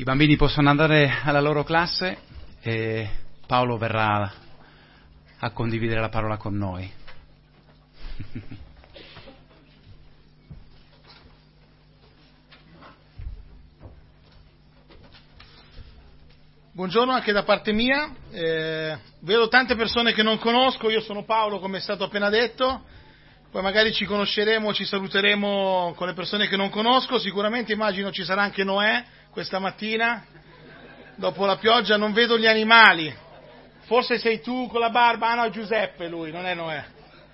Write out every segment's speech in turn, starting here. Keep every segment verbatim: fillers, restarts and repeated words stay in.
I bambini possono andare alla loro classe e Paolo verrà a condividere la parola con noi. Buongiorno anche da parte mia, eh, vedo tante persone che non conosco, io sono Paolo come è stato appena detto, poi magari ci conosceremo, ci saluteremo con le persone che non conosco, sicuramente immagino ci sarà anche Noè questa mattina, dopo la pioggia non vedo gli animali, forse sei tu con la barba, ah no, Giuseppe lui, non è Noè.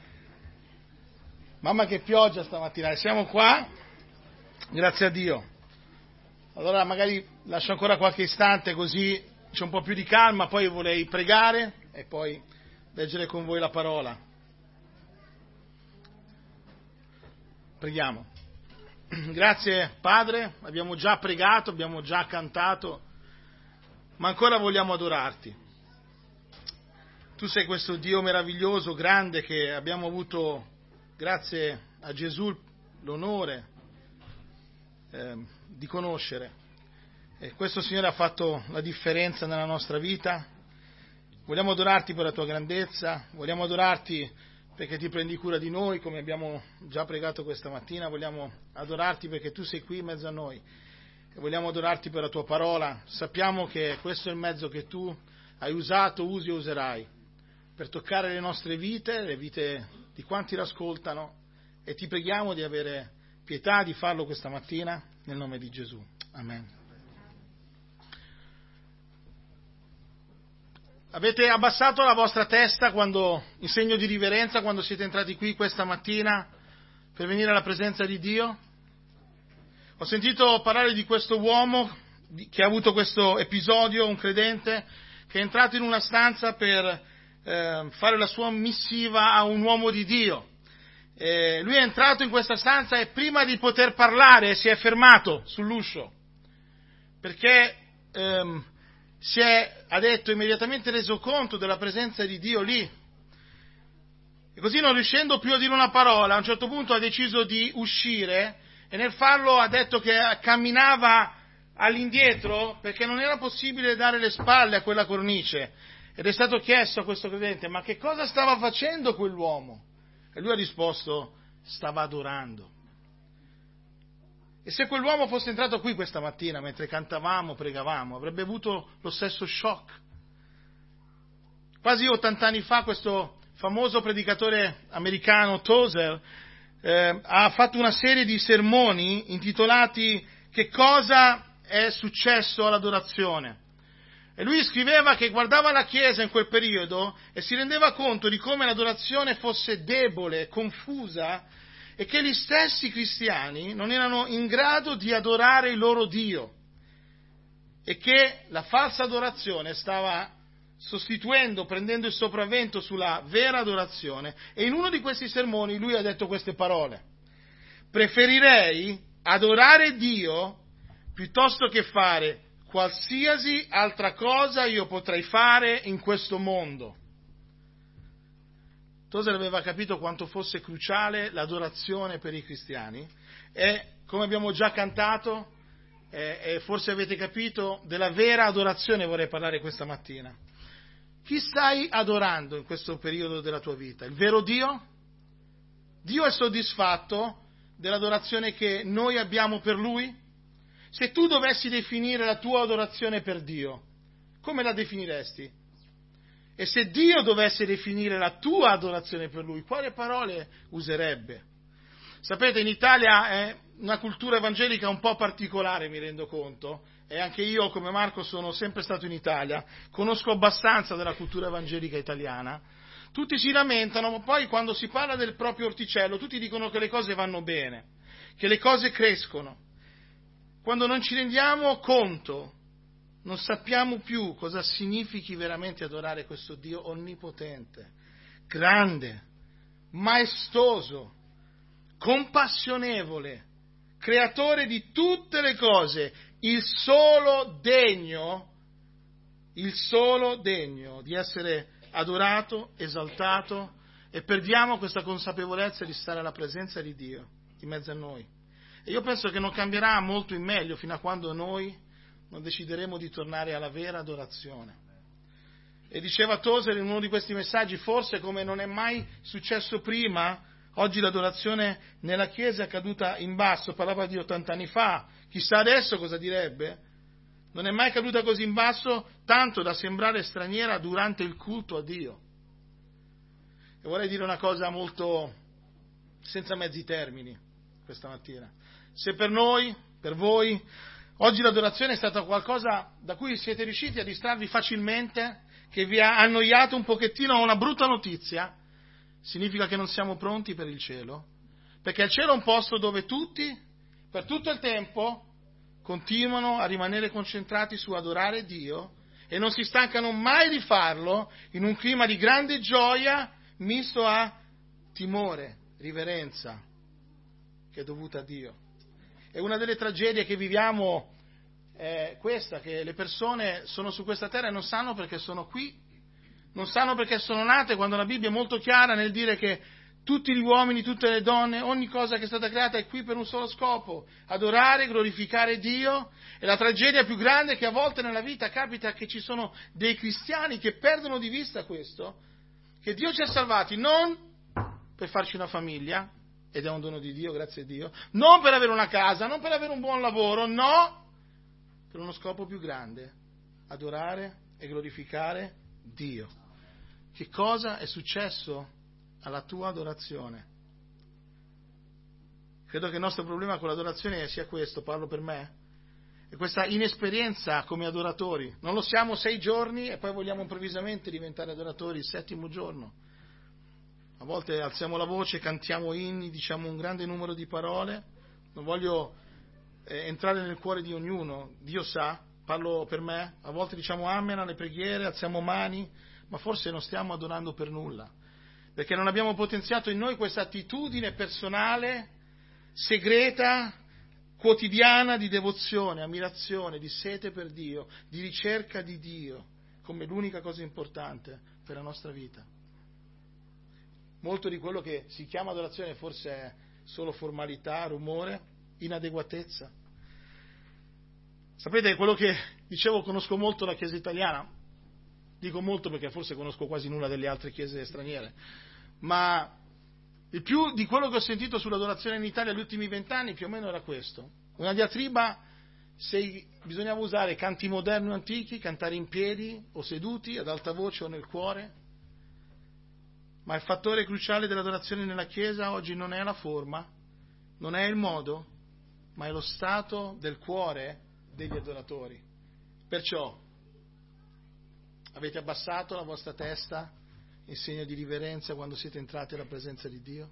Mamma che pioggia stamattina, siamo qua, grazie a Dio. Allora magari lascio ancora qualche istante così c'è un po' più di calma, poi vorrei pregare e poi leggere con voi la parola. Preghiamo. Grazie Padre, abbiamo già pregato, abbiamo già cantato, ma ancora vogliamo adorarti. Tu sei questo Dio meraviglioso, grande, che abbiamo avuto, grazie a Gesù, l'onore eh, di conoscere. E questo, Signore, ha fatto la differenza nella nostra vita. Vogliamo adorarti per la tua grandezza, vogliamo adorarti perché ti prendi cura di noi, come abbiamo già pregato questa mattina, vogliamo adorarti perché tu sei qui in mezzo a noi e vogliamo adorarti per la tua parola. Sappiamo che questo è il mezzo che tu hai usato, usi e userai per toccare le nostre vite, le vite di quanti l'ascoltano, e ti preghiamo di avere pietà di farlo questa mattina nel nome di Gesù. Amen. Avete abbassato la vostra testa quando, in segno di riverenza, quando siete entrati qui questa mattina per venire alla presenza di Dio? Ho sentito parlare di questo uomo che ha avuto questo episodio, un credente, che è entrato in una stanza per eh, fare la sua missiva a un uomo di Dio. Eh, lui è entrato in questa stanza e prima di poter parlare si è fermato sull'uscio, perché ehm, si è, ha detto, immediatamente reso conto della presenza di Dio lì. E così, non riuscendo più a dire una parola, a un certo punto ha deciso di uscire e nel farlo ha detto che camminava all'indietro perché non era possibile dare le spalle a quella cornice. Ed è stato chiesto a questo credente: ma che cosa stava facendo quell'uomo? E lui ha risposto: stava adorando. E se quell'uomo fosse entrato qui questa mattina mentre cantavamo, pregavamo, avrebbe avuto lo stesso shock. Quasi ottanta anni fa questo famoso predicatore americano, Tozer, eh, ha fatto una serie di sermoni intitolati "Che cosa è successo all'adorazione?". E lui scriveva che guardava la Chiesa in quel periodo e si rendeva conto di come l'adorazione fosse debole, confusa, e che gli stessi cristiani non erano in grado di adorare il loro Dio, e che la falsa adorazione stava sostituendo, prendendo il sopravvento sulla vera adorazione. E in uno di questi sermoni lui ha detto queste parole: preferirei adorare Dio piuttosto che fare qualsiasi altra cosa io potrei fare in questo mondo. Tozer aveva capito quanto fosse cruciale l'adorazione per i cristiani e, come abbiamo già cantato, eh, e forse avete capito, della vera adorazione vorrei parlare questa mattina. Chi stai adorando in questo periodo della tua vita? Il vero Dio? Dio è soddisfatto dell'adorazione che noi abbiamo per Lui? Se tu dovessi definire la tua adorazione per Dio, come la definiresti? E se Dio dovesse definire la tua adorazione per Lui, quali parole userebbe? Sapete, in Italia è una cultura evangelica un po' particolare, mi rendo conto, e anche io, come Marco, sono sempre stato in Italia, conosco abbastanza della cultura evangelica italiana. Tutti si lamentano, ma poi quando si parla del proprio orticello, tutti dicono che le cose vanno bene, che le cose crescono. Quando non ci rendiamo conto, non sappiamo più cosa significhi veramente adorare questo Dio onnipotente, grande, maestoso, compassionevole, creatore di tutte le cose, il solo degno, il solo degno di essere adorato, esaltato, e perdiamo questa consapevolezza di stare alla presenza di Dio in mezzo a noi. E io penso che non cambierà molto in meglio fino a quando noi non decideremo di tornare alla vera adorazione. E diceva Tozer in uno di questi messaggi, forse come non è mai successo prima, oggi l'adorazione nella Chiesa è caduta in basso, parlava di ottanta anni fa, chissà adesso cosa direbbe, non è mai caduta così in basso tanto da sembrare straniera durante il culto a Dio. E vorrei dire una cosa molto senza mezzi termini questa mattina. Se per noi, per voi, oggi l'adorazione è stata qualcosa da cui siete riusciti a distrarvi facilmente, che vi ha annoiato un pochettino, ho una brutta notizia, significa che non siamo pronti per il cielo, perché il cielo è un posto dove tutti, per tutto il tempo, continuano a rimanere concentrati su adorare Dio e non si stancano mai di farlo in un clima di grande gioia misto a timore, riverenza, che è dovuta a Dio. E una delle tragedie che viviamo è questa, che le persone sono su questa terra e non sanno perché sono qui, non sanno perché sono nate, quando la Bibbia è molto chiara nel dire che tutti gli uomini, tutte le donne, ogni cosa che è stata creata è qui per un solo scopo, adorare, glorificare Dio. E la tragedia più grande è che a volte nella vita capita che ci sono dei cristiani che perdono di vista questo, che Dio ci ha salvati non per farci una famiglia, ed è un dono di Dio, grazie a Dio, non per avere una casa, non per avere un buon lavoro, no, per uno scopo più grande, adorare e glorificare Dio. Che cosa è successo alla tua adorazione? Credo che il nostro problema con l'adorazione sia questo, parlo per me, è questa inesperienza come adoratori. Non lo siamo sei giorni e poi vogliamo improvvisamente diventare adoratori il settimo giorno. A volte alziamo la voce, cantiamo inni, diciamo un grande numero di parole. Non voglio eh, entrare nel cuore di ognuno, Dio sa, parlo per me. A volte diciamo amen alle preghiere, alziamo mani, ma forse non stiamo adorando per nulla, perché non abbiamo potenziato in noi questa attitudine personale, segreta, quotidiana di devozione, ammirazione, di sete per Dio, di ricerca di Dio, come l'unica cosa importante per la nostra vita. Molto di quello che si chiama adorazione forse è solo formalità, rumore, inadeguatezza. Sapete, quello che dicevo, conosco molto la Chiesa italiana, dico molto perché forse conosco quasi nulla delle altre chiese straniere, ma il più di quello che ho sentito sull'adorazione in Italia negli ultimi vent'anni più o meno era questo, una diatriba se bisognava usare canti moderni o antichi, cantare in piedi o seduti, ad alta voce o nel cuore. Ma il fattore cruciale dell'adorazione nella Chiesa oggi non è la forma, non è il modo, ma è lo stato del cuore degli adoratori. Perciò avete abbassato la vostra testa in segno di riverenza quando siete entrati alla presenza di Dio?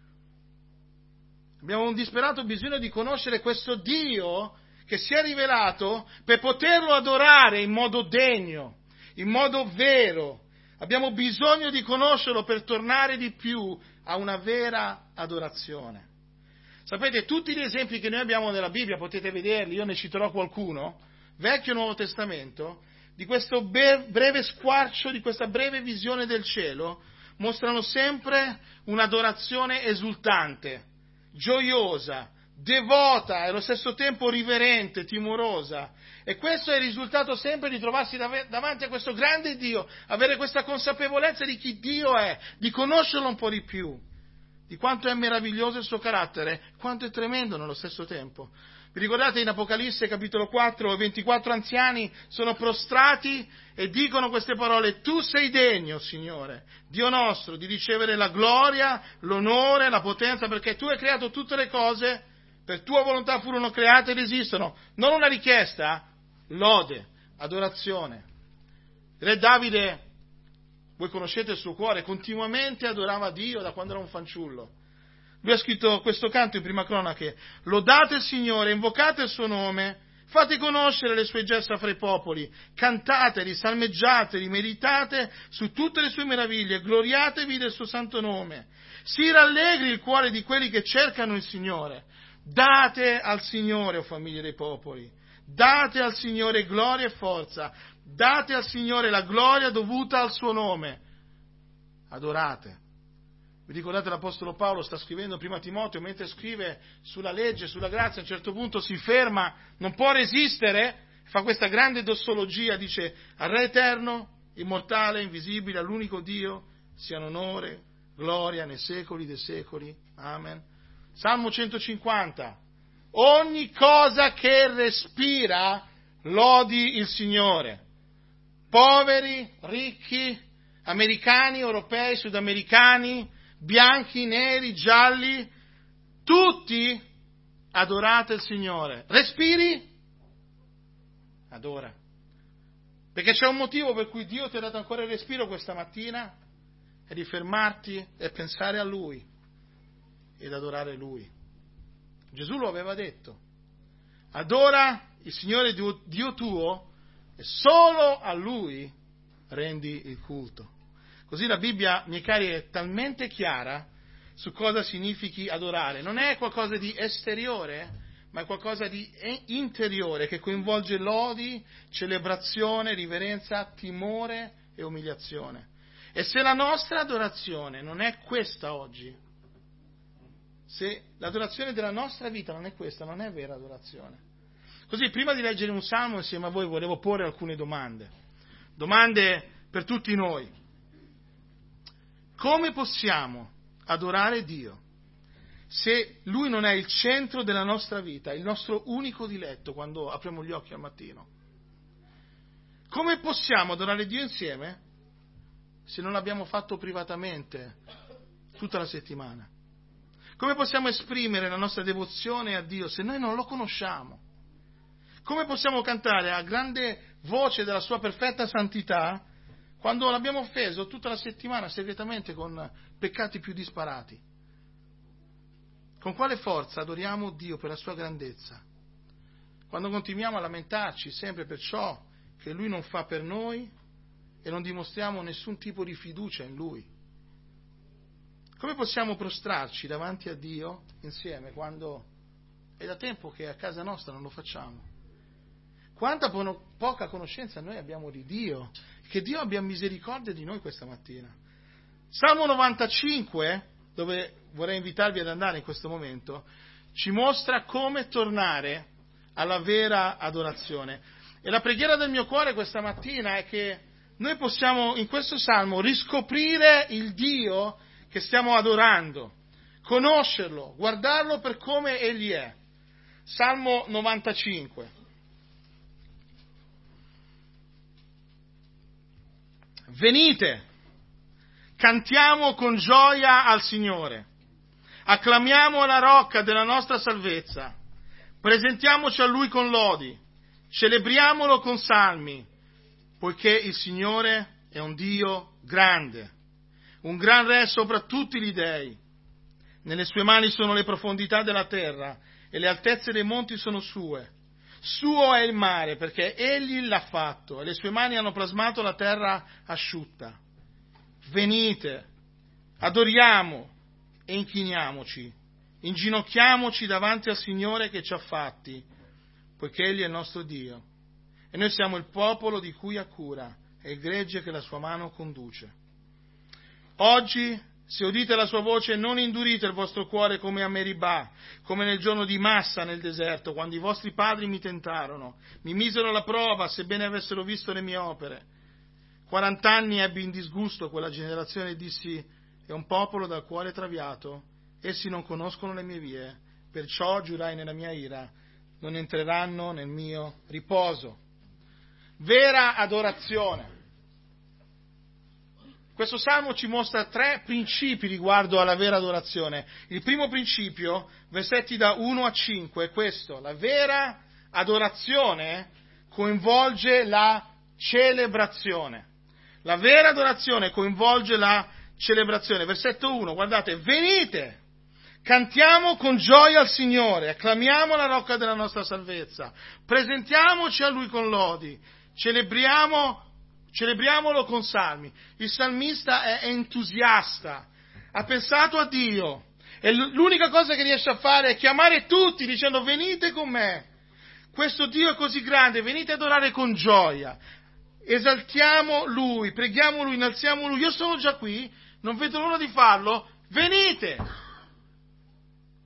Abbiamo un disperato bisogno di conoscere questo Dio che si è rivelato per poterlo adorare in modo degno, in modo vero. Abbiamo bisogno di conoscerlo per tornare di più a una vera adorazione. Sapete, tutti gli esempi che noi abbiamo nella Bibbia, potete vederli, io ne citerò qualcuno, Vecchio e Nuovo Testamento, di questo breve squarcio, di questa breve visione del cielo, mostrano sempre un'adorazione esultante, gioiosa, devota e allo stesso tempo riverente, timorosa. E questo è il risultato sempre di trovarsi davanti a questo grande Dio, avere questa consapevolezza di chi Dio è, di conoscerlo un po' di più, di quanto è meraviglioso il suo carattere, quanto è tremendo nello stesso tempo. Vi ricordate in Apocalisse capitolo quattro, ventiquattro anziani sono prostrati e dicono queste parole: tu sei degno, Signore, Dio nostro, di ricevere la gloria, l'onore, la potenza, perché tu hai creato tutte le cose, per tua volontà furono create ed esistono. Non una richiesta, lode, adorazione. Re Davide, voi conoscete il suo cuore, continuamente adorava Dio da quando era un fanciullo. Lui ha scritto questo canto in Prima Cronache: lodate il Signore, invocate il suo nome, fate conoscere le sue gesta fra i popoli, cantateli, salmeggiateli, meditate su tutte le sue meraviglie, gloriatevi del suo santo nome. Si rallegri il cuore di quelli che cercano il Signore. Date al Signore, o famiglie dei popoli, date al Signore gloria e forza, date al Signore la gloria dovuta al suo nome. Adorate. Vi ricordate l'Apostolo Paolo sta scrivendo prima Timoteo, mentre scrive sulla legge, sulla grazia, a un certo punto si ferma, non può resistere, fa questa grande dossologia, dice: al Re eterno, immortale, invisibile, all'unico Dio, siano onore, gloria nei secoli dei secoli. Amen. Salmo centocinquanta. Ogni cosa che respira lodi il Signore. Poveri, ricchi, americani, europei, sudamericani, bianchi, neri, gialli, tutti adorate il Signore. Respiri? Adora. Perché c'è un motivo per cui Dio ti ha dato ancora il respiro questa mattina, è di fermarti e pensare a Lui ed adorare Lui. Gesù lo aveva detto: adora il Signore Dio tuo e solo a Lui rendi il culto. Così la Bibbia, miei cari, è talmente chiara su cosa significhi adorare. Non è qualcosa di esteriore, ma è qualcosa di interiore che coinvolge lodi, celebrazione, riverenza, timore e umiliazione. E se la nostra adorazione non è questa oggi, se l'adorazione della nostra vita non è questa, non è vera adorazione. Così, prima di leggere un salmo insieme a voi, volevo porre alcune domande. Domande per tutti noi. Come possiamo adorare Dio se Lui non è il centro della nostra vita, il nostro unico diletto quando apriamo gli occhi al mattino? Come possiamo adorare Dio insieme se non l'abbiamo fatto privatamente tutta la settimana? Come possiamo esprimere la nostra devozione a Dio se noi non lo conosciamo? Come possiamo cantare a grande voce della sua perfetta santità quando l'abbiamo offeso tutta la settimana segretamente con peccati più disparati? Con quale forza adoriamo Dio per la sua grandezza quando continuiamo a lamentarci sempre per ciò che Lui non fa per noi e non dimostriamo nessun tipo di fiducia in Lui? Come possiamo prostrarci davanti a Dio insieme quando è da tempo che a casa nostra non lo facciamo? Quanta po- poca conoscenza noi abbiamo di Dio, che Dio abbia misericordia di noi questa mattina. Salmo novantacinque, dove vorrei invitarvi ad andare in questo momento, ci mostra come tornare alla vera adorazione. E la preghiera del mio cuore questa mattina è che noi possiamo in questo salmo riscoprire il Dio che stiamo adorando, conoscerlo, guardarlo per come Egli è. Salmo novantacinque. Venite, cantiamo con gioia al Signore, acclamiamo la rocca della nostra salvezza, presentiamoci a Lui con lodi, celebriamolo con salmi, poiché il Signore è un Dio grande, un gran Re sopra tutti gli dei. Nelle sue mani sono le profondità della terra e le altezze dei monti sono sue. Suo è il mare, perché Egli l'ha fatto, e le sue mani hanno plasmato la terra asciutta. Venite, adoriamo e inchiniamoci, inginocchiamoci davanti al Signore che ci ha fatti, poiché Egli è il nostro Dio, e noi siamo il popolo di cui ha cura, e il gregge che la sua mano conduce. Oggi, se udite la sua voce, non indurite il vostro cuore come a Meribà, come nel giorno di Massa nel deserto, quando i vostri padri mi tentarono, mi misero alla prova, sebbene avessero visto le mie opere. Quarant'anni ebbi in disgusto quella generazione e dissi: è un popolo dal cuore traviato, essi non conoscono le mie vie, perciò giurai nella mia ira, non entreranno nel mio riposo. Vera adorazione. Questo salmo ci mostra tre principi riguardo alla vera adorazione. Il primo principio, versetti da uno a cinque, è questo: la vera adorazione coinvolge la celebrazione. La vera adorazione coinvolge la celebrazione. Versetto uno, guardate: venite, cantiamo con gioia al Signore, acclamiamo la rocca della nostra salvezza, presentiamoci a Lui con lodi, celebriamo Celebriamolo con salmi. Il salmista è entusiasta, ha pensato a Dio e l'unica cosa che riesce a fare è chiamare tutti dicendo: venite con me, questo Dio è così grande, venite ad adorare con gioia, esaltiamo Lui, preghiamo Lui, innalziamo Lui, io sono già qui, non vedo l'ora di farlo, venite!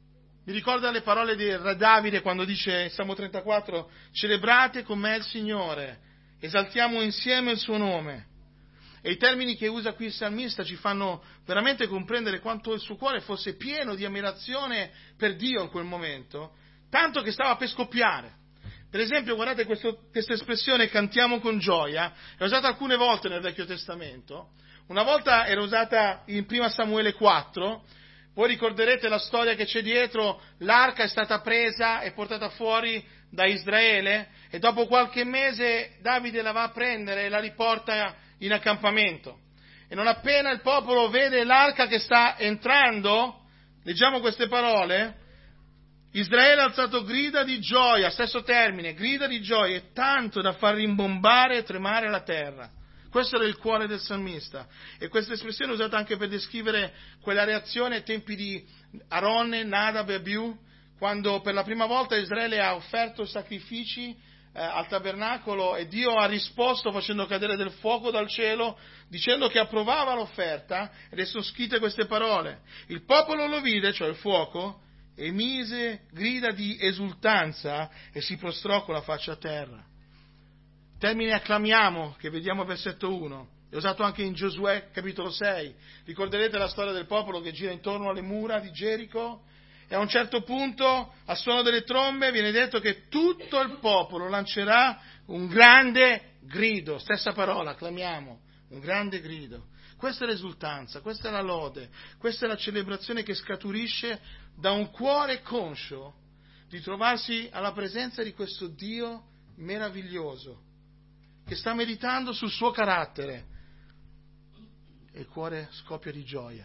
Mi ricorda le parole di Re Davide quando dice in Salmo trentaquattro: celebrate con me il Signore, esaltiamo insieme il suo nome. E i termini che usa qui il salmista ci fanno veramente comprendere quanto il suo cuore fosse pieno di ammirazione per Dio in quel momento, tanto che stava per scoppiare. Per esempio, guardate questo, questa espressione cantiamo con gioia, è usata alcune volte nel Vecchio Testamento. Una volta era usata in primo Samuele quattro, voi ricorderete la storia che c'è dietro, l'arca è stata presa e portata fuori da Israele e dopo qualche mese Davide la va a prendere e la riporta in accampamento. E non appena il popolo vede l'arca che sta entrando, leggiamo queste parole: Israele ha alzato grida di gioia, stesso termine, grida di gioia, e tanto da far rimbombare e tremare la terra. Questo era il cuore del salmista, e questa espressione è usata anche per descrivere quella reazione ai tempi di Aronne, Nadab e Abiù, quando per la prima volta Israele ha offerto sacrifici eh, al tabernacolo e Dio ha risposto facendo cadere del fuoco dal cielo, dicendo che approvava l'offerta, ed sono scritte queste parole: il popolo lo vide, cioè il fuoco, e mise grida di esultanza e si prostrò con la faccia a terra. Termine acclamiamo, che vediamo al versetto uno, è usato anche in Giosuè capitolo sei. Ricorderete la storia del popolo che gira intorno alle mura di Gerico, e a un certo punto, al suono delle trombe, viene detto che tutto il popolo lancerà un grande grido, stessa parola, acclamiamo, un grande grido. Questa è l'esultanza, questa è la lode, questa è la celebrazione che scaturisce da un cuore conscio di trovarsi alla presenza di questo Dio meraviglioso, che sta meditando sul suo carattere, e il cuore scoppia di gioia.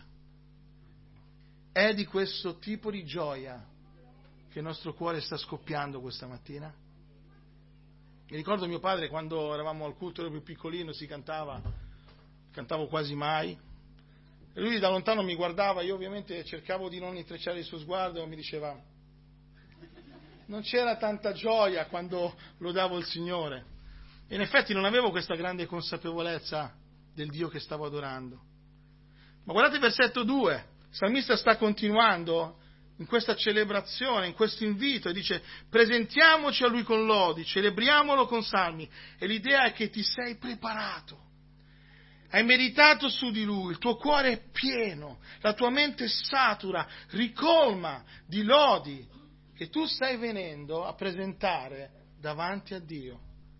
È di questo tipo di gioia che il nostro cuore sta scoppiando questa mattina? Mi ricordo mio padre, quando eravamo al culto, ero più piccolino, si cantava, cantavo quasi mai, e lui da lontano mi guardava, io ovviamente cercavo di non intrecciare il suo sguardo, e mi diceva: non c'era tanta gioia quando lodavo il Signore. E in effetti non avevo questa grande consapevolezza del Dio che stavo adorando. Ma guardate il versetto due, il salmista sta continuando in questa celebrazione, in questo invito, e dice: presentiamoci a Lui con lodi, celebriamolo con salmi. E l'idea è che ti sei preparato, hai meditato su di Lui, il tuo cuore è pieno, la tua mente satura, ricolma di lodi che tu stai venendo a presentare davanti a Dio.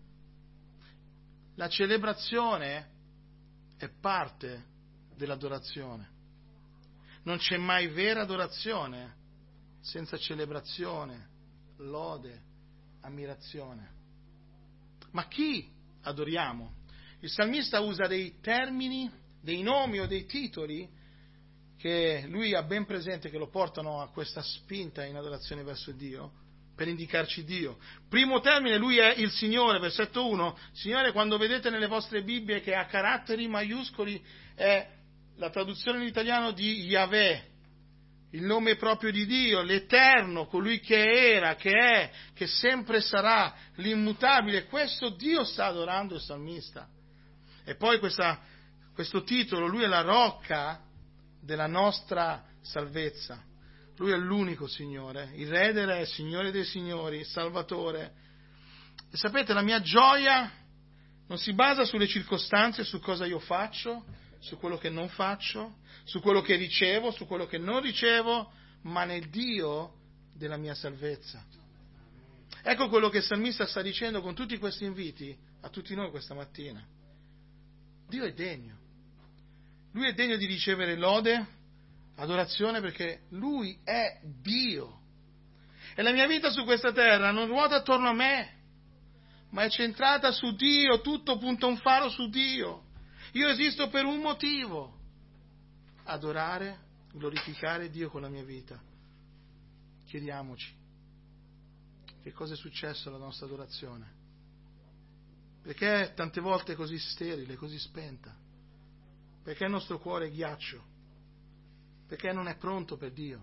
La celebrazione è parte dell'adorazione. Non c'è mai vera adorazione senza celebrazione, lode, ammirazione. Ma chi adoriamo? Il salmista usa dei termini, dei nomi o dei titoli che lui ha ben presente, che lo portano a questa spinta in adorazione verso Dio, per indicarci Dio. Primo termine, lui è il Signore, versetto uno. Signore, quando vedete nelle vostre Bibbie che ha caratteri maiuscoli, è la traduzione in italiano di Yahweh, il nome proprio di Dio, l'Eterno, colui che era, che è, che sempre sarà, l'immutabile. Questo Dio sta adorando il salmista. E poi questa, questo titolo, lui è la rocca della nostra salvezza. Lui è l'unico Signore, il Re dei Re, Signore dei Signori, Salvatore. E sapete, la mia gioia non si basa sulle circostanze, su cosa io faccio, su quello che non faccio, su quello che ricevo, su quello che non ricevo, ma nel Dio della mia salvezza. Ecco quello che il salmista sta dicendo con tutti questi inviti a tutti noi questa mattina. Dio è degno. Lui è degno di ricevere lode, adorazione, perché Lui è Dio. E la mia vita su questa terra non ruota attorno a me, ma è centrata su Dio, tutto punta un faro su Dio. Io esisto per un motivo: adorare, glorificare Dio con la mia vita. Chiediamoci, che cosa è successo alla nostra adorazione? Perché tante volte è così sterile, così spenta? Perché il nostro cuore è ghiaccio? Perché non è pronto per Dio?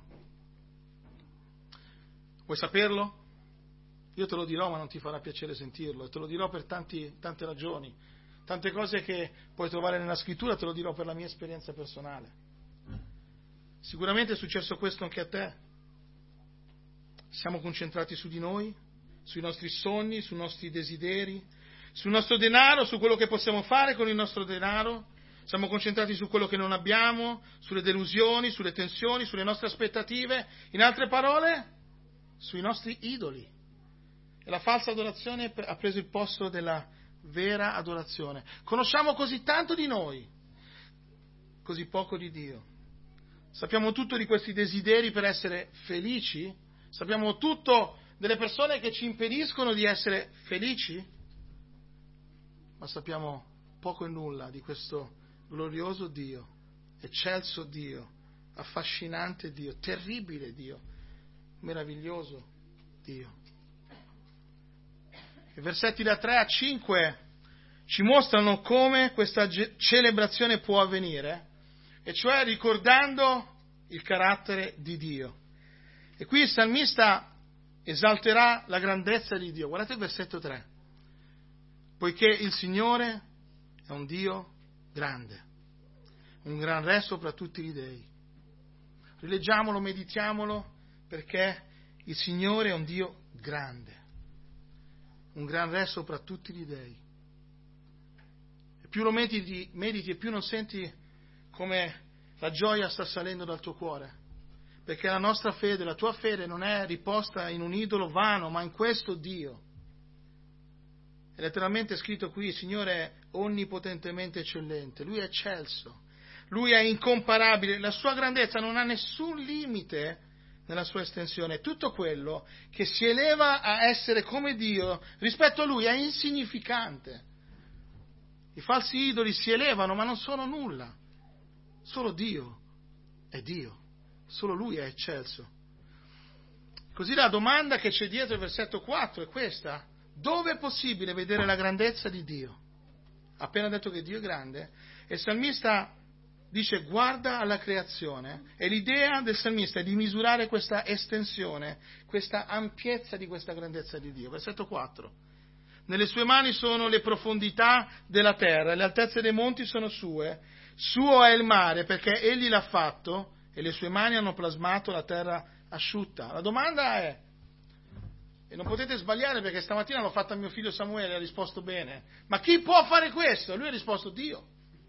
Vuoi saperlo? Io te lo dirò, ma non ti farà piacere sentirlo, e te lo dirò per tanti, tante ragioni. Tante cose che puoi trovare nella scrittura te lo dirò per la mia esperienza personale. Sicuramente è successo questo anche a te. Siamo concentrati su di noi, sui nostri sogni, sui nostri desideri, sul nostro denaro, su quello che possiamo fare con il nostro denaro. Siamo concentrati su quello che non abbiamo, sulle delusioni, sulle tensioni, sulle nostre aspettative. In altre parole, sui nostri idoli. E la falsa adorazione ha preso il posto della vera adorazione. Conosciamo così tanto di noi, così poco di Dio. Sappiamo tutto di questi desideri per essere felici? Sappiamo tutto delle persone che ci impediscono di essere felici? Ma sappiamo poco e nulla di questo glorioso Dio, eccelso Dio, affascinante Dio, terribile Dio, meraviglioso Dio. I versetti da tre a cinque ci mostrano come questa ge- celebrazione può avvenire, e cioè ricordando il carattere di Dio. E qui il salmista esalterà la grandezza di Dio. Guardate il versetto tre. Poiché il Signore è un Dio grande, un gran re sopra tutti gli dei. Rileggiamolo, meditiamolo, perché il Signore è un Dio grande, un gran re sopra tutti gli dei. E più lo mediti, mediti e più non senti come la gioia sta salendo dal tuo cuore, perché la nostra fede, la tua fede non è riposta in un idolo vano, ma in questo Dio. È letteralmente scritto qui: il Signore è onnipotentemente eccellente, Lui è eccelso, Lui è incomparabile, la sua grandezza non ha nessun limite nella sua estensione. Tutto quello che si eleva a essere come Dio rispetto a Lui è insignificante. I falsi idoli si elevano ma non sono nulla, solo Dio è Dio, solo Lui è eccelso. Così la domanda che c'è dietro il versetto quattro è questa: dove è possibile vedere la grandezza di Dio? Appena detto che Dio è grande, e il salmista dice guarda alla creazione, e l'idea del salmista è di misurare questa estensione, questa ampiezza di questa grandezza di Dio. Versetto quattro: nelle sue mani sono le profondità della terra, le altezze dei monti sono sue, suo è il mare perché egli l'ha fatto, e le sue mani hanno plasmato la terra asciutta. La domanda è, e non potete sbagliare perché stamattina l'ho fatta a mio figlio Samuele, ha risposto bene, ma chi può fare questo? Lui ha risposto Dio.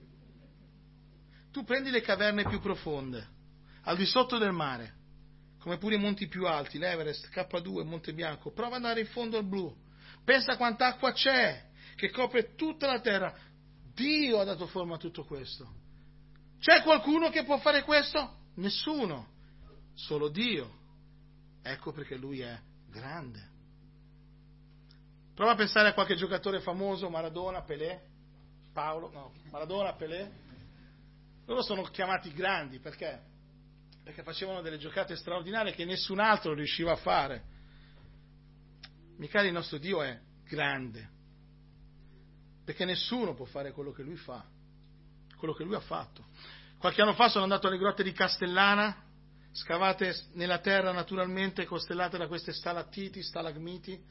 Tu prendi le caverne più profonde, al di sotto del mare, come pure i monti più alti, l'Everest, K due, Monte Bianco, prova ad andare in fondo al blu, pensa quanta acqua c'è, che copre tutta la terra. Dio ha dato forma a tutto questo. C'è qualcuno che può fare questo? Nessuno, solo Dio. Ecco perché Lui è grande. Prova a pensare a qualche giocatore famoso, Maradona, Pelé, Paolo, no, Maradona, Pelé. Loro sono chiamati grandi perché? Perché facevano delle giocate straordinarie che nessun altro riusciva a fare. Miei cari, il nostro Dio è grande, perché nessuno può fare quello che Lui fa, quello che Lui ha fatto. Qualche anno fa sono andato alle grotte di Castellana, scavate nella terra naturalmente, costellate da queste stalattiti, stalagmiti,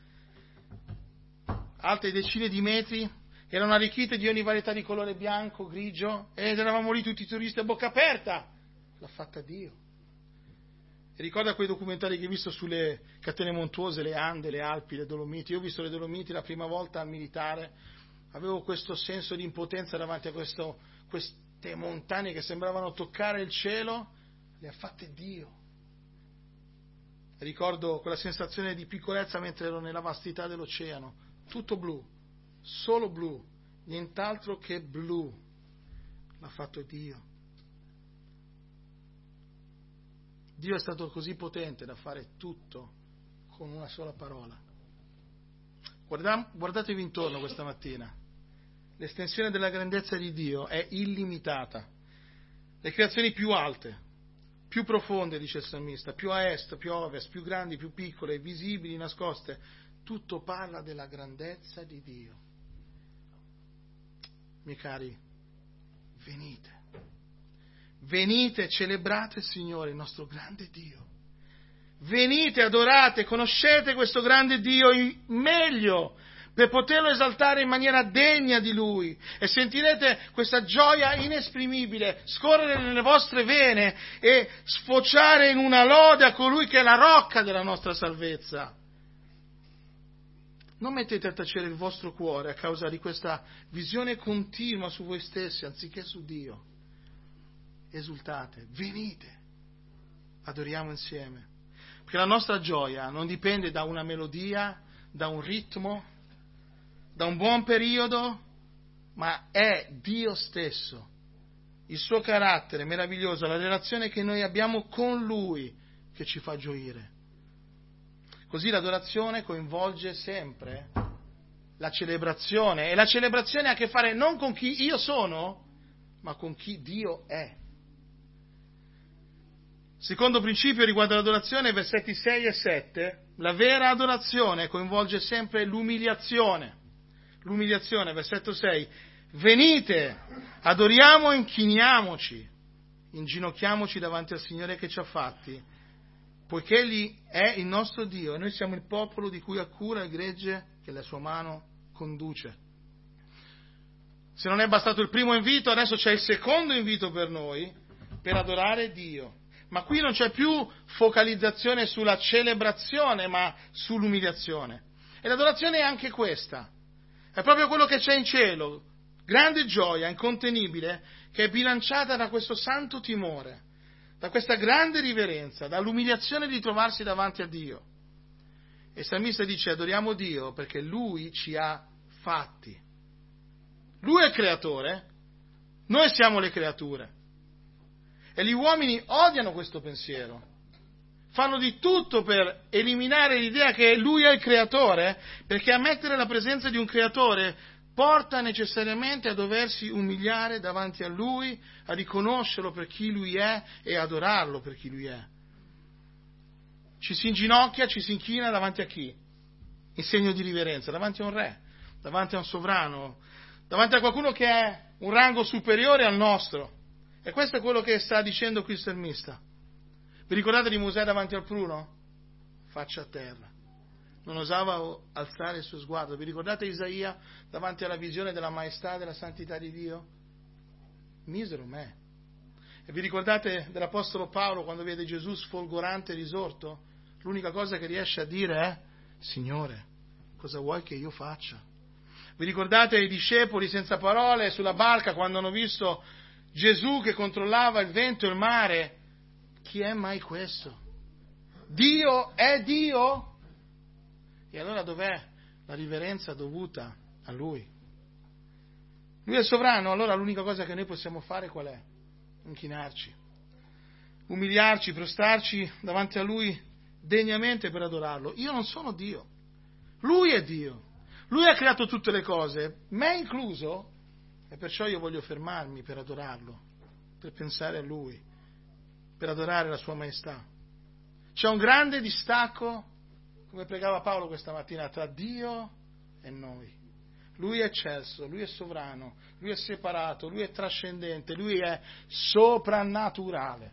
alte decine di metri, erano arricchite di ogni varietà di colore bianco, grigio, ed eravamo lì tutti i turisti a bocca aperta. L'ha fatta Dio. E ricorda quei documentari che hai visto sulle catene montuose, le Ande, le Alpi, le Dolomiti. Io ho visto le Dolomiti la prima volta al militare, avevo questo senso di impotenza davanti a questo, queste montagne che sembravano toccare il cielo, le ha fatte Dio. Ricordo quella sensazione di piccolezza mentre ero nella vastità dell'oceano, tutto blu, solo blu, nient'altro che blu, l'ha fatto Dio. Dio è stato così potente da fare tutto con una sola parola. Guardatevi intorno questa mattina, l'estensione della grandezza di Dio è illimitata. Le creazioni più alte, più profonde, dice il salmista, più a est, più a ovest, più grandi, più piccole, visibili, nascoste, tutto parla della grandezza di Dio. Miei cari, venite, venite, celebrate il Signore, il nostro grande Dio. Venite, adorate, conoscete questo grande Dio meglio, per poterlo esaltare in maniera degna di Lui, e sentirete questa gioia inesprimibile scorrere nelle vostre vene e sfociare in una lode a colui che è la rocca della nostra salvezza. Non mettete a tacere il vostro cuore a causa di questa visione continua su voi stessi anziché su Dio. Esultate, venite, adoriamo insieme. Perché la nostra gioia non dipende da una melodia, da un ritmo, da un buon periodo, ma è Dio stesso, il suo carattere meraviglioso, la relazione che noi abbiamo con Lui che ci fa gioire. Così l'adorazione coinvolge sempre la celebrazione, e la celebrazione ha a che fare non con chi io sono, ma con chi Dio è. Secondo principio riguardo l'adorazione, versetti sei e sette, la vera adorazione coinvolge sempre l'umiliazione. L'umiliazione, versetto sei, venite, adoriamo e inchiniamoci, inginocchiamoci davanti al Signore che ci ha fatti, poiché Egli è il nostro Dio e noi siamo il popolo di cui ha cura il gregge che la sua mano conduce. Se non è bastato il primo invito, adesso c'è il secondo invito per noi, per adorare Dio. Ma qui non c'è più focalizzazione sulla celebrazione, ma sull'umiliazione. E l'adorazione è anche questa. È proprio quello che c'è in cielo, grande gioia incontenibile, che è bilanciata da questo santo timore, da questa grande riverenza, dall'umiliazione di trovarsi davanti a Dio. E il salmista dice: adoriamo Dio perché Lui ci ha fatti. Lui è il creatore, noi siamo le creature. E gli uomini odiano questo pensiero. Fanno di tutto per eliminare l'idea che Lui è il creatore, perché ammettere la presenza di un creatore porta necessariamente a doversi umiliare davanti a Lui, a riconoscerlo per chi Lui è e adorarlo per chi Lui è. Ci si inginocchia, ci si inchina davanti a chi? In segno di riverenza, davanti a un re, davanti a un sovrano, davanti a qualcuno che è un rango superiore al nostro. E questo è quello che sta dicendo qui il salmista. Vi ricordate di Mosè davanti al pruno? Faccia a terra. Non osava alzare il suo sguardo. Vi ricordate Isaia davanti alla visione della maestà e della santità di Dio? Misero me. E vi ricordate dell'Apostolo Paolo quando vede Gesù sfolgorante e risorto? L'unica cosa che riesce a dire è: Signore, cosa vuoi che io faccia? Vi ricordate i discepoli senza parole sulla barca quando hanno visto Gesù che controllava il vento e il mare? Chi è mai questo? Dio è Dio? E allora dov'è la riverenza dovuta a Lui? Lui è sovrano, allora l'unica cosa che noi possiamo fare qual è? Inchinarci, umiliarci, prostrarci davanti a Lui degnamente per adorarlo. Io non sono Dio, Lui è Dio. Lui ha creato tutte le cose, me incluso, e perciò io voglio fermarmi per adorarlo, per pensare a Lui, per adorare la Sua maestà. C'è un grande distacco, come pregava Paolo questa mattina, tra Dio e noi. Lui è eccelso, Lui è sovrano, Lui è separato, Lui è trascendente, Lui è soprannaturale.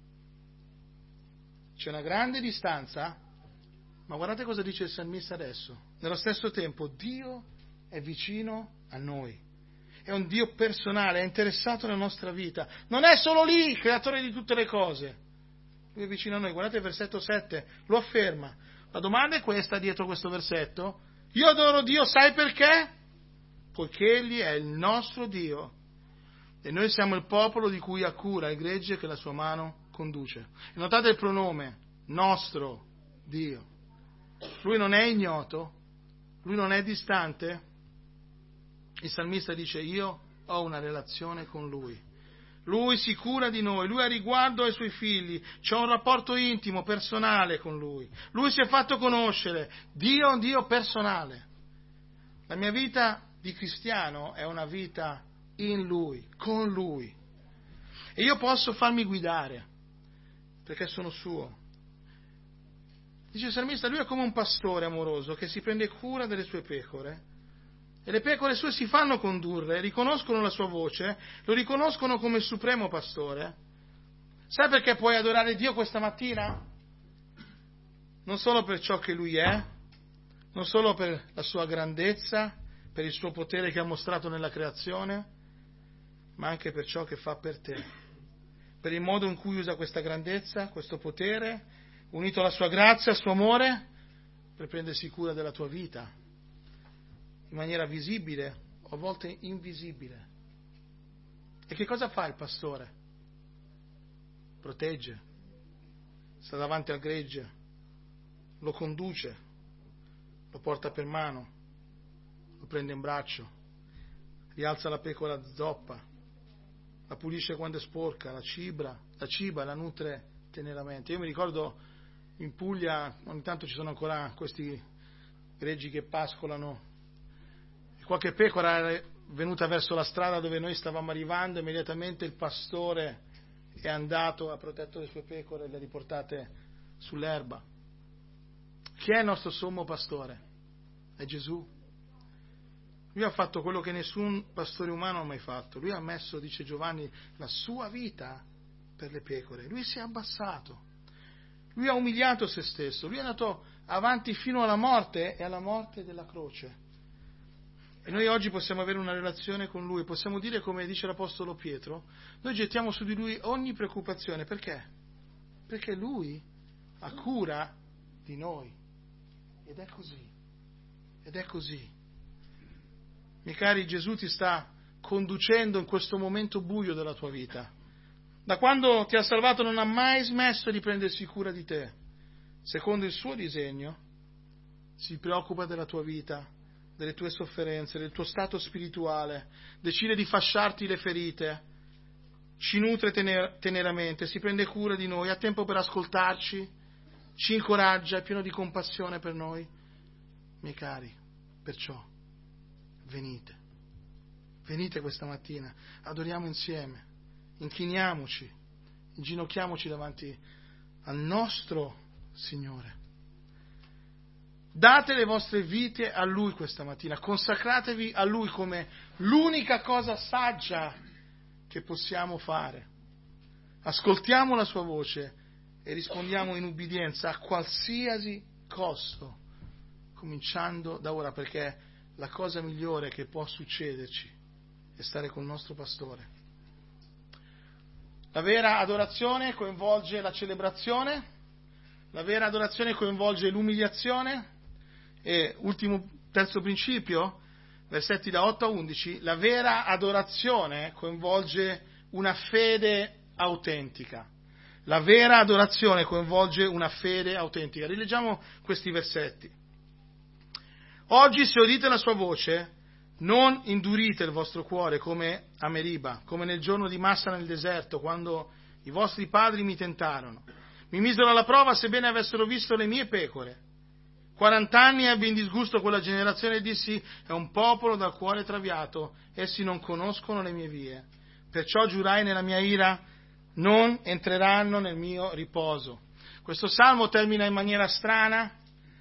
C'è una grande distanza, ma guardate cosa dice il salmista adesso. Nello stesso tempo Dio è vicino a noi. È un Dio personale, è interessato alla nostra vita. Non è solo lì il creatore di tutte le cose. Lui è vicino a noi. Guardate il versetto sette, lo afferma. La domanda è questa dietro questo versetto. Io adoro Dio, sai perché? Poiché Egli è il nostro Dio e noi siamo il popolo di cui ha cura il gregge che la sua mano conduce. E notate il pronome, nostro Dio. Lui non è ignoto, Lui non è distante. Il salmista dice: io ho una relazione con Lui. Lui si cura di noi, Lui ha riguardo ai Suoi figli, c'è un rapporto intimo, personale con Lui. Lui si è fatto conoscere, Dio è un Dio personale. La mia vita di cristiano è una vita in Lui, con Lui. E io posso farmi guidare, perché sono suo. Dice il salmista, Lui è come un pastore amoroso che si prende cura delle sue pecore. E le pecore sue si fanno condurre, riconoscono la sua voce, lo riconoscono come il supremo pastore. Sai perché puoi adorare Dio questa mattina? Non solo per ciò che Lui è, non solo per la sua grandezza, per il suo potere che ha mostrato nella creazione, ma anche per ciò che fa per te, per il modo in cui usa questa grandezza, questo potere, unito alla sua grazia, al suo amore, per prendersi cura della tua vita, in maniera visibile o a volte invisibile. E che cosa fa il pastore? Protegge, sta davanti al gregge, lo conduce, lo porta per mano, lo prende in braccio, rialza la pecora zoppa, la pulisce quando è sporca, la cibra, la ciba, la nutre teneramente. Io mi ricordo in Puglia, ogni tanto ci sono ancora questi greggi che pascolano, e qualche pecora era venuta verso la strada dove noi stavamo arrivando, immediatamente il pastore è andato, ha protetto le sue pecore e le ha riportate sull'erba. Chi è il nostro sommo pastore? È Gesù. Lui ha fatto quello che nessun pastore umano ha mai fatto. Lui ha messo, dice Giovanni, la sua vita per le pecore. Lui si è abbassato. Lui ha umiliato se stesso. Lui è andato avanti fino alla morte e alla morte della croce. E noi oggi possiamo avere una relazione con Lui. Possiamo dire, come dice l'Apostolo Pietro, noi gettiamo su di Lui ogni preoccupazione. Perché? Perché Lui ha cura di noi. Ed è così. Ed è così. Miei cari, Gesù ti sta conducendo in questo momento buio della tua vita. Da quando ti ha salvato non ha mai smesso di prendersi cura di te. Secondo il suo disegno, si preoccupa della tua vita, delle tue sofferenze, del tuo stato spirituale, decide di fasciarti le ferite, ci nutre tener- teneramente, si prende cura di noi, ha tempo per ascoltarci, ci incoraggia, è pieno di compassione per noi. Miei cari, perciò, venite, venite questa mattina, adoriamo insieme, inchiniamoci, inginocchiamoci davanti al nostro Signore. Date le vostre vite a Lui questa mattina, consacratevi a Lui come l'unica cosa saggia che possiamo fare. Ascoltiamo la Sua voce e rispondiamo in ubbidienza a qualsiasi costo, cominciando da ora, perché la cosa migliore che può succederci è stare con il nostro pastore. La vera adorazione coinvolge la celebrazione, la vera adorazione coinvolge l'umiliazione e, ultimo, terzo principio, versetti da otto a undici, la vera adorazione coinvolge una fede autentica. La vera adorazione coinvolge una fede autentica. Rileggiamo questi versetti. Oggi, se udite la sua voce, non indurite il vostro cuore come a Meriba, come nel giorno di Massa nel deserto, quando i vostri padri mi tentarono. Mi misero alla prova sebbene avessero visto le mie pecore. Quarant'anni ebbi in disgusto quella generazione e dissi: è un popolo dal cuore traviato, essi non conoscono le mie vie. Perciò giurai nella mia ira: non entreranno nel mio riposo. Questo salmo termina in maniera strana,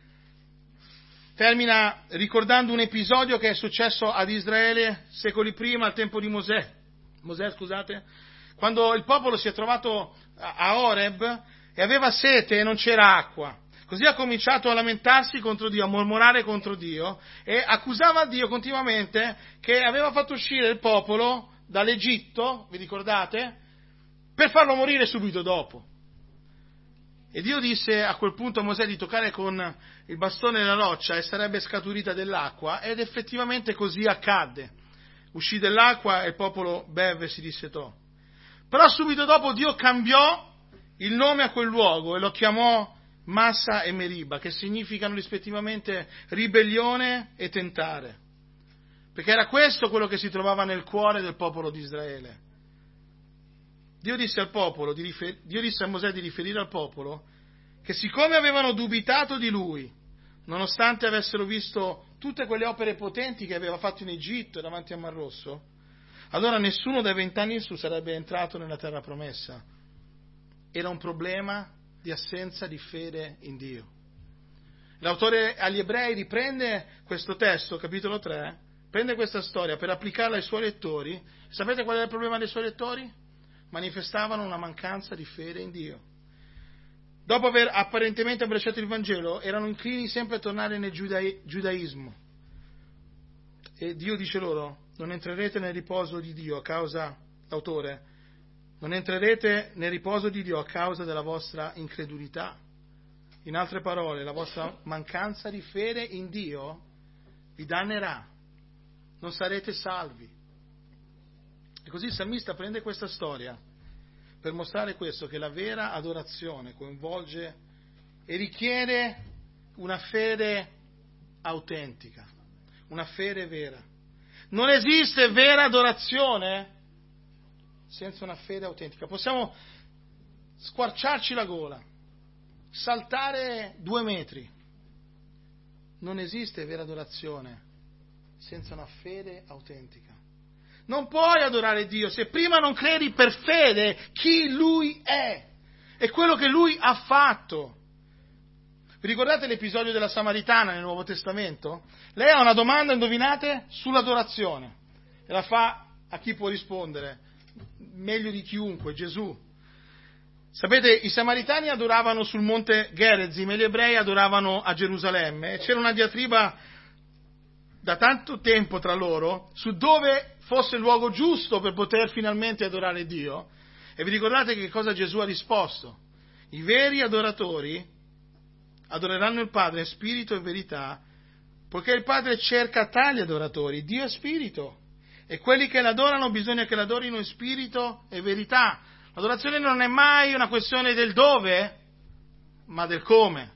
termina ricordando un episodio che è successo ad Israele secoli prima, al tempo di Mosè, Mosè scusate, quando il popolo si è trovato a Oreb e aveva sete e non c'era acqua. Così ha cominciato a lamentarsi contro Dio, a mormorare contro Dio e accusava Dio continuamente che aveva fatto uscire il popolo dall'Egitto, vi ricordate, per farlo morire subito dopo. E Dio disse a quel punto a Mosè di toccare con il bastone la roccia e sarebbe scaturita dell'acqua, ed effettivamente così accadde. Uscì dell'acqua e il popolo beve e si dissetò. Però subito dopo Dio cambiò il nome a quel luogo e lo chiamò Massa e Meriba, che significano rispettivamente ribellione e tentare. Perché era questo quello che si trovava nel cuore del popolo di Israele. Dio disse al popolo, di rifer- Dio disse a Mosè di riferire al popolo che siccome avevano dubitato di lui, nonostante avessero visto tutte quelle opere potenti che aveva fatto in Egitto e davanti al Mar Rosso, allora nessuno dai vent'anni in su sarebbe entrato nella terra promessa. Era un problema di assenza di fede in Dio. L'autore agli Ebrei riprende questo testo, capitolo tre, prende questa storia per applicarla ai suoi lettori. Sapete qual è il problema dei suoi lettori? Manifestavano una mancanza di fede in Dio. dopo aver apparentemente abbracciato il Vangelo, erano inclini sempre a tornare nel giudai- giudaismo. E Dio dice loro, non entrerete nel riposo di Dio a causa, l'autore, non entrerete nel riposo di Dio a causa della vostra incredulità. In altre parole, la vostra mancanza di fede in Dio vi dannerà, non sarete salvi. E così il salmista prende questa storia per mostrare questo, che la vera adorazione coinvolge e richiede una fede autentica, una fede vera. Non esiste vera adorazione senza una fede autentica. Possiamo squarciarci la gola, saltare due metri. Non esiste vera adorazione senza una fede autentica. Non puoi adorare Dio se prima non credi per fede chi Lui è e quello che Lui ha fatto. Vi ricordate l'episodio della Samaritana nel Nuovo Testamento? Lei ha una domanda, indovinate, sull'adorazione. E la fa a chi può rispondere? Meglio di chiunque, Gesù. Sapete, i Samaritani adoravano sul monte Gerizim e gli ebrei adoravano a Gerusalemme. E c'era una diatriba da tanto tempo tra loro su dove fosse il luogo giusto per poter finalmente adorare Dio. E vi ricordate che cosa Gesù ha risposto? I veri adoratori adoreranno il Padre in spirito e verità, poiché il Padre cerca tali adoratori. Dio è spirito e quelli che l'adorano bisogna che l'adorino in spirito e verità. L'adorazione non è mai una questione del dove, ma del come.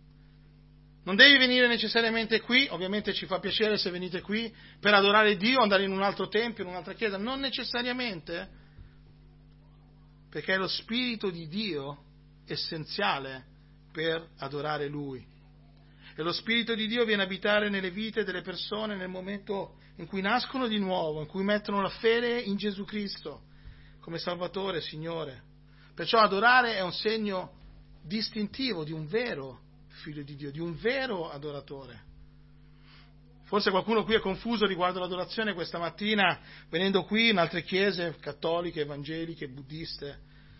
Non devi venire necessariamente qui, ovviamente ci fa piacere se venite qui, per adorare Dio, andare in un altro tempio, in un'altra chiesa, non necessariamente, perché è lo Spirito di Dio essenziale per adorare Lui. E lo Spirito di Dio viene a abitare nelle vite delle persone nel momento in cui nascono di nuovo, in cui mettono la fede in Gesù Cristo come Salvatore, Signore. Perciò adorare è un segno distintivo di un vero figlio di Dio, di un vero adoratore. Forse qualcuno qui è confuso riguardo l'adorazione questa mattina, venendo qui in altre chiese cattoliche, evangeliche, buddiste,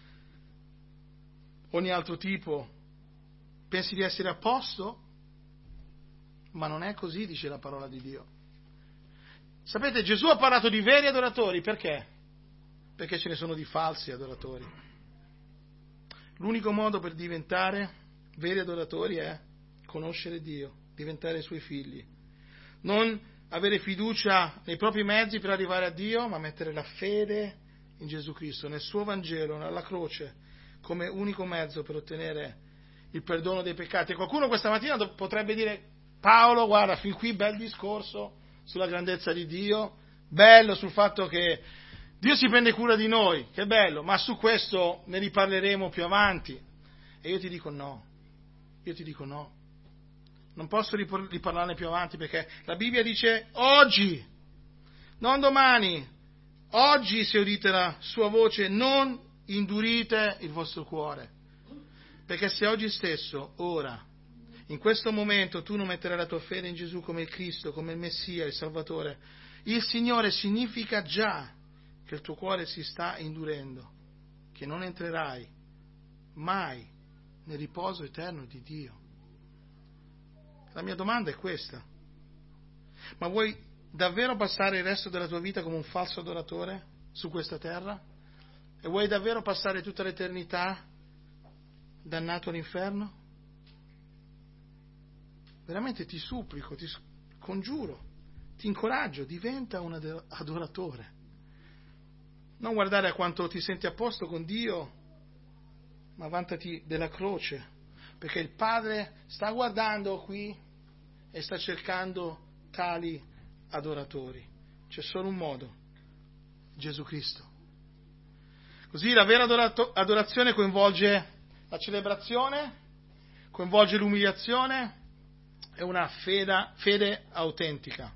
ogni altro tipo. Pensi di essere a posto? Ma non è così, dice la parola di Dio. Sapete, Gesù ha parlato di veri adoratori, perché? Perché ce ne sono di falsi adoratori. L'unico modo per diventare veri adoratori è conoscere Dio, diventare i Suoi figli. Non avere fiducia nei propri mezzi per arrivare a Dio, ma mettere la fede in Gesù Cristo, nel Suo Vangelo, nella croce, come unico mezzo per ottenere il perdono dei peccati. E qualcuno questa mattina potrebbe dire: Paolo, guarda, fin qui bel discorso sulla grandezza di Dio, bello sul fatto che Dio si prende cura di noi, che bello, ma su questo ne riparleremo più avanti. E io ti dico no, io ti dico no, non posso riparlarne più avanti, perché la Bibbia dice oggi, non domani, oggi se udite la sua voce non indurite il vostro cuore, perché se oggi stesso, ora, in questo momento tu non metterai la tua fede in Gesù come il Cristo, come il Messia, il Salvatore, il Signore, significa già che il tuo cuore si sta indurendo, che non entrerai mai nel riposo eterno di Dio. La mia domanda è questa: ma vuoi davvero passare il resto della tua vita come un falso adoratore su questa terra? E vuoi davvero passare tutta l'eternità dannato all'inferno? Veramente ti supplico, ti congiuro, ti incoraggio, diventa un adoratore. Non guardare a quanto ti senti a posto con Dio, ma vantati della croce, perché il Padre sta guardando qui e sta cercando tali adoratori. C'è solo un modo: Gesù Cristo. Così la vera adorazione coinvolge la celebrazione, coinvolge l'umiliazione e una fede, fede autentica.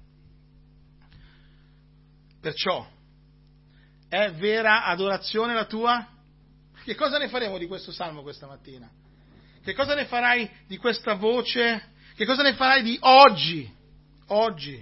Perciò, è vera adorazione la tua? Che cosa ne faremo di questo salmo questa mattina? Che cosa ne farai di questa voce? Che cosa ne farai di oggi? Oggi.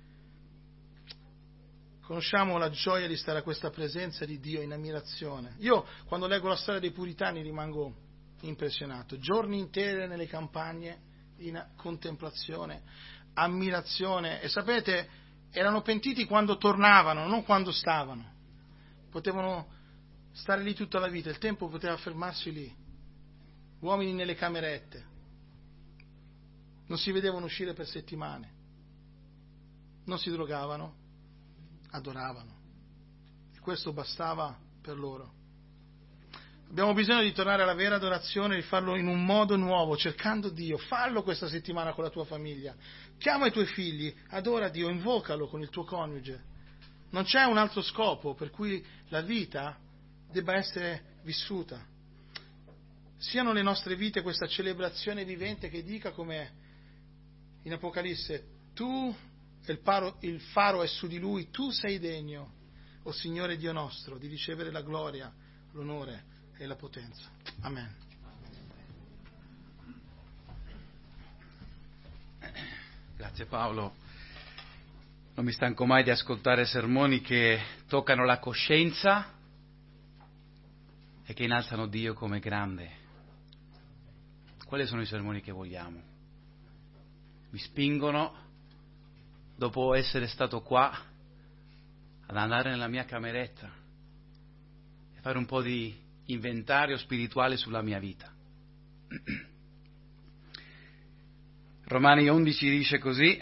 Conosciamo la gioia di stare a questa presenza di Dio in ammirazione. Io, quando leggo la storia dei puritani, rimango impressionato. Giorni interi nelle campagne in contemplazione, ammirazione, e sapete, erano pentiti quando tornavano, non quando stavano. Potevano stare lì tutta la vita, il tempo poteva fermarsi lì. Uomini nelle camerette, non si vedevano uscire per settimane, non si drogavano, adoravano, e questo bastava per loro. Abbiamo bisogno di tornare alla vera adorazione, di farlo in un modo nuovo, cercando Dio. Fallo questa settimana con la tua famiglia, chiama i tuoi figli, adora Dio, invocalo con il tuo coniuge. Non c'è un altro scopo per cui la vita debba essere vissuta. Siano le nostre vite questa celebrazione vivente che dica come in Apocalisse: tu, il faro, il faro è su di lui, tu sei degno, o Signore Dio nostro, di ricevere la gloria, l'onore e la potenza. Amen. Grazie Paolo. Non mi stanco mai di ascoltare sermoni che toccano la coscienza e che innalzano Dio come grande. Quali sono i sermoni che vogliamo? Mi spingono, dopo essere stato qua, ad andare nella mia cameretta e fare un po' di inventario spirituale sulla mia vita. Romani undici dice così: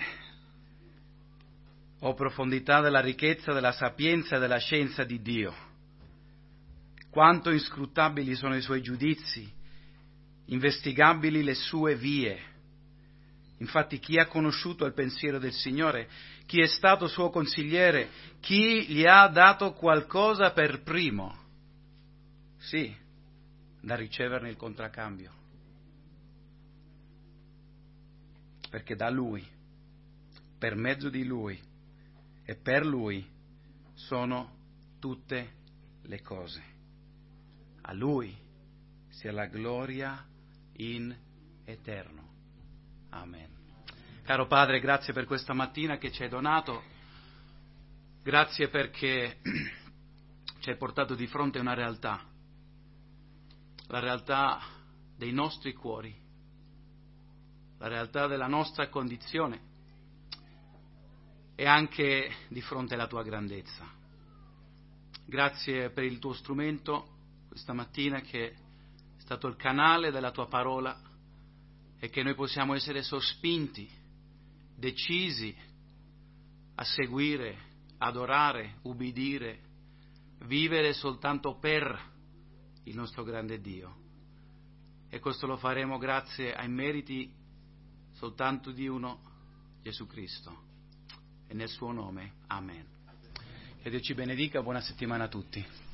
o profondità della ricchezza, della sapienza e della scienza di Dio, quanto inscrutabili sono i suoi giudizi, investigabili le sue vie. Infatti chi ha conosciuto il pensiero del Signore? Chi è stato suo consigliere? Chi gli ha dato qualcosa per primo? Sì, da riceverne il contraccambio. Perché da Lui, per mezzo di Lui e per Lui sono tutte le cose. A Lui sia la gloria in eterno. Amen. Caro Padre, grazie per questa mattina che ci hai donato, grazie perché ci hai portato di fronte a una realtà, la realtà dei nostri cuori, la realtà della nostra condizione e anche di fronte alla tua grandezza. Grazie per il tuo strumento questa mattina che è stato il canale della tua parola e che noi possiamo essere sospinti, decisi a seguire, adorare, ubbidire, vivere soltanto per il nostro grande Dio. E questo lo faremo grazie ai meriti soltanto di uno, Gesù Cristo. E nel suo nome, amen. Che Dio ci benedica, buona settimana a tutti.